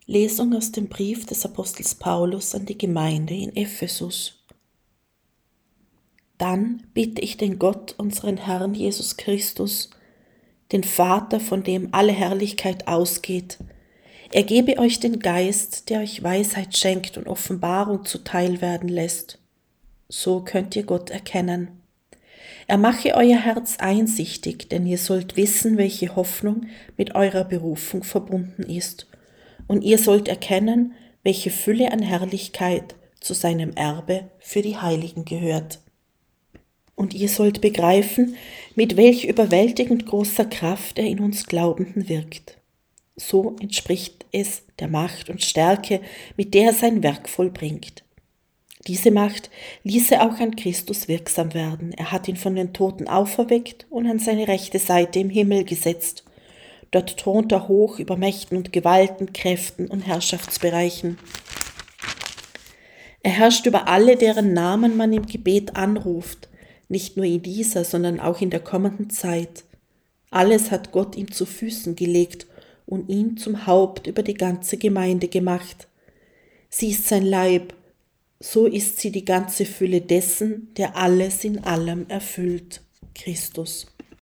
Lesung aus dem Brief des Apostels Paulus an die Gemeinde in Ephesus. Dann bitte ich den Gott, unseren Herrn Jesus Christus, den Vater, von dem alle Herrlichkeit ausgeht. Er gebe euch den Geist, der euch Weisheit schenkt und Offenbarung zuteil werden lässt. So könnt ihr Gott erkennen. Er mache euer Herz einsichtig, denn ihr sollt wissen, welche Hoffnung mit eurer Berufung verbunden ist. Und ihr sollt erkennen, welche Fülle an Herrlichkeit zu seinem Erbe für die Heiligen gehört. Und ihr sollt begreifen, mit welch überwältigend großer Kraft er in uns Glaubenden wirkt. So entspricht es der Macht und Stärke, mit der er sein Werk vollbringt. Diese Macht ließ er auch an Christus wirksam werden. Er hat ihn von den Toten auferweckt und an seine rechte Seite im Himmel gesetzt. Dort thront er hoch über Mächten und Gewalten, Kräften und Herrschaftsbereichen. Er herrscht über alle, deren Namen man im Gebet anruft, nicht nur in dieser, sondern auch in der kommenden Zeit. Alles hat Gott ihm zu Füßen gelegt und ihn zum Haupt über die ganze Gemeinde gemacht. Sie ist sein Leib, so ist sie die ganze Fülle dessen, der alles in allem erfüllt, Christus.